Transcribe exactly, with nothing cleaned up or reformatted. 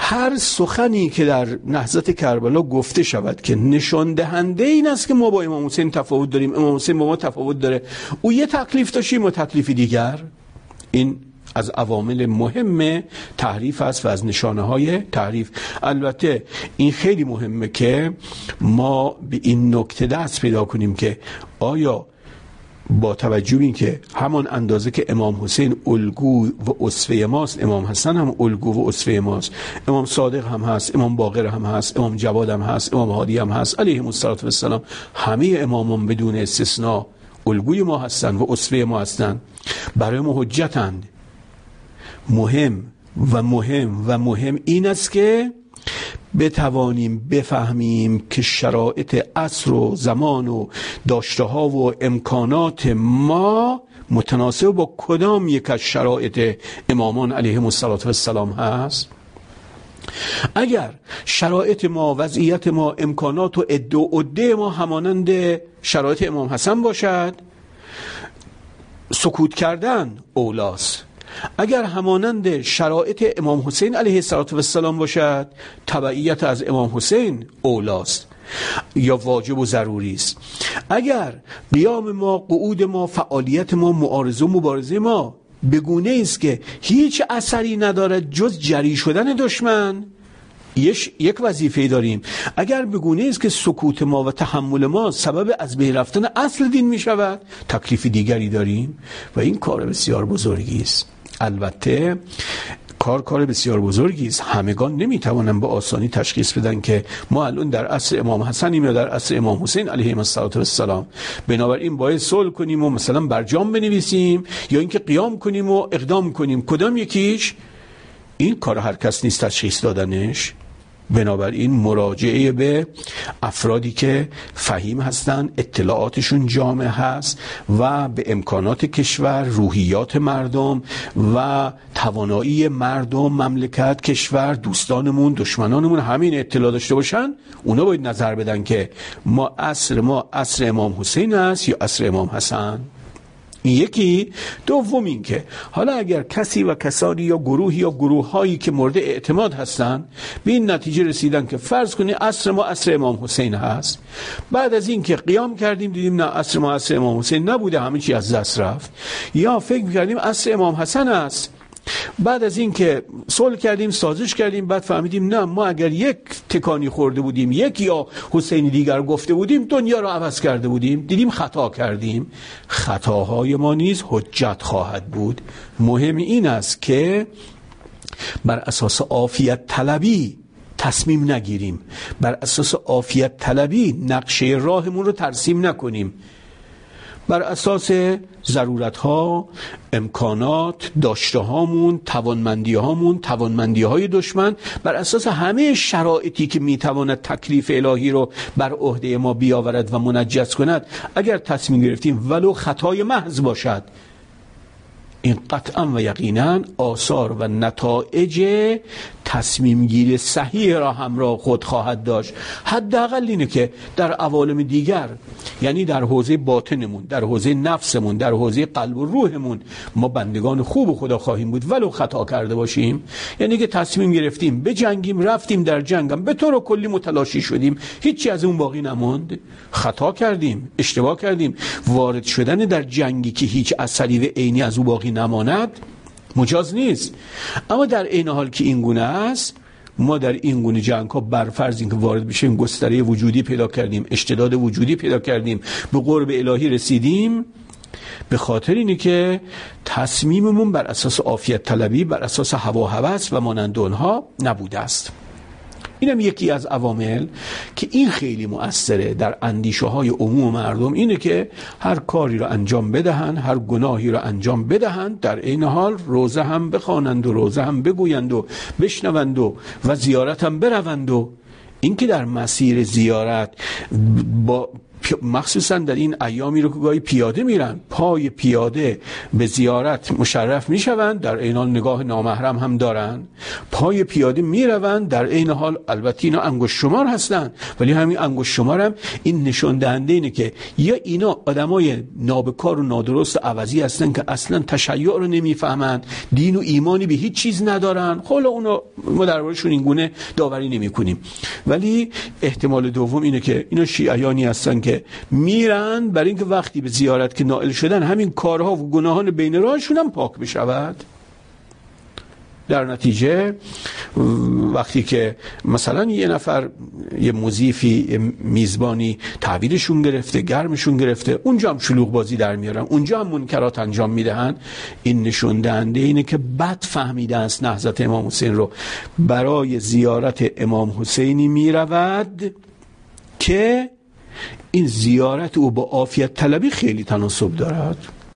هر سخنی که در نهضت کربلا گفته شود که نشان دهنده این است که ما با امام حسین تفاوت داریم، امام حسین با ما تفاوت داره، او یه تکلیف داشتیم و تکلیف دیگر، این از عوامل مهم تحریف است و از نشانه های تحریف. البته این خیلی مهمه که ما به این نکته دست پیدا کنیم که آیا با توجه به این که همان اندازه که امام حسین الگو و اسوه ماست، امام حسن هم الگو و اسوه ماست، امام صادق هم هست، امام باقر هم هست، امام جواد هم هست، امام هادی هم هست علیهم السلام، همه امامان بدون استثناء الگوی ما هستن و اسوه ما هستن، برای ما حجتند. مهم و مهم و مهم این است که بتوانیم بفهمیم که شرایط عصر و زمان و داشته ها و امکانات ما متناسب با کدام یک از شرایط امامان علیهم السلام هست. اگر شرایط ما، وضعیت ما، امکانات و عده و عده ما همانند شرایط امام حسن باشد، سکوت کردن اولاست. اگر همانند شرایط امام حسین علیه السلام باشد، تبعیت از امام حسین اولاست یا واجب و ضروری است. اگر قیام ما، قعود ما، فعالیت ما، معارضه و مبارزه ما به گونه است که هیچ اثری ندارد جز جری شدن دشمن، یک وظیفه داریم. اگر به گونه است که سکوت ما و تحمل ما سبب از بین رفتن اصل دین می شود، تکلیف دیگری داریم و این کار بسیار بزرگی است. البته کار کار بسیار بزرگی است. همگان نمیتوانند به آسانی تشخیص بدن که ما الان در عصر امام حسنیم یا در عصر امام حسین علیهم السلام. بنابراین باید صلح کنیم و مثلا برجام بنویسیم یا اینکه قیام کنیم و اقدام کنیم. کدام یکیش؟ این کار هر کس نیست تشخیص دادنش. بنابراین مراجعه به افرادی که فهیم هستند، اطلاعاتشون جامع هست و به امکانات کشور، روحیات مردم و توانایی مردم، مملکت، کشور، دوستانمون، دشمنانمون همین اطلاع داشته باشن، اونا باید نظر بدن که ما عصر ما عصر امام حسین است یا عصر امام حسن. یکی. دوم این که حالا اگر کسی و کسانی یا گروهی یا گروه‌هایی که مورد اعتماد هستند به این نتیجه رسیدن که فرض کنید عصر ما عصر امام حسین هست، بعد از این که قیام کردیم دیدیم نه عصر ما عصر امام حسین نبوده، همه چی از دست رفت، یا فکر می‌کردیم عصر امام حسن است، بعد از این که صلح کردیم، سازش کردیم، بعد فهمیدیم نه ما اگر یک تکانی خورده بودیم، یک یا حسینی دیگر گفته بودیم، دنیا رو عوض کرده بودیم، دیدیم خطا کردیم. خطاهای ما نیز حجت خواهد بود. مهم این است که بر اساس عافیت طلبی تصمیم نگیریم، بر اساس عافیت طلبی نقشه راهمون رو ترسیم نکنیم، بر اساس ضرورت ها، امکانات، داشته هامون، توانمندی هامون، توانمندی های دشمن، بر اساس همه شرایطی که میتواند تکلیف الهی رو بر عهده ما بیاورد و منجز کند، اگر تصمیم گرفتیم ولو خطای محض باشد، این قطعا و یقینا آثار و نتایج تصمیم گیری صحیح را همراه خود خواهد داشت. حداقل اینه که در عوالم دیگر، یعنی در حوزه باطنمون، در حوزه نفسمون، در حوزه قلب و روحمون، ما بندگان خوب خدا خواهیم بود ولو خطا کرده باشیم. یعنی که تصمیم گرفتیم بجنگیم، رفتیم در جنگم، به طور کلی متلاشی شدیم، هیچی از اون باقی نماند، خطا کردیم، اشتباه کردیم. وارد شدن در جنگی که هیچ اثری و عینی از او باقی نماند مجاز نیست. اما در این حال که این گونه است، ما در این گونه جنگ ها بر فرض اینکه وارد بشیم گستره وجودی پیدا کردیم، اشتداد وجودی پیدا کردیم، به قرب الهی رسیدیم، به خاطر اینه که تصمیممون بر اساس عافیت طلبی، بر اساس هوا و هوس و مانند اونها نبوده است. اینم یکی از عوامل که این خیلی مؤثره در اندیشه های عموم مردم، اینه که هر کاری را انجام بدهند، هر گناهی را انجام بدهند، در این حال روزه هم بخوانند و روزه هم بگویند و بشنوند و, و زیارت هم بروند. و این که در مسیر زیارت با مخصوصا در این ایامی رو که گاهی پیاده میرن، پای پیاده به زیارت مشرف میشوند، در این حال نگاه نامحرم هم دارن، پای پیاده میروند، در این حال البته اینا انگشت شمار هستن، ولی همین انگشت شمار هم این نشون دهنده اینه که یا اینا آدمای نابکار و نادرست و عوضی هستن که اصلا تشیع رو نمیفهمند، دین و ایمانی به هیچ چیز ندارن، حالا اونو ما دربارشون این گونه داوری نمی‌کنیم. ولی احتمال دوم اینه که اینا شیعیانی هستن که میرن برای اینکه وقتی به زیارت که نائل شدن همین کارها و گناهان بین راهشون هم پاک بشود. در نتیجه وقتی که مثلا یه نفر یه مضیفی میزبانی تعبیرشون گرفته، گرمشون گرفته، اونجا هم شلوغ بازی در میارن، اونجا هم منکرات انجام میدهن، این نشون دهنده اینه که بد فهمیده است نهضت امام حسین رو. برای زیارت امام حسینی میرود که این زیارت او با عافیت طلبی خیلی تناسب دارد.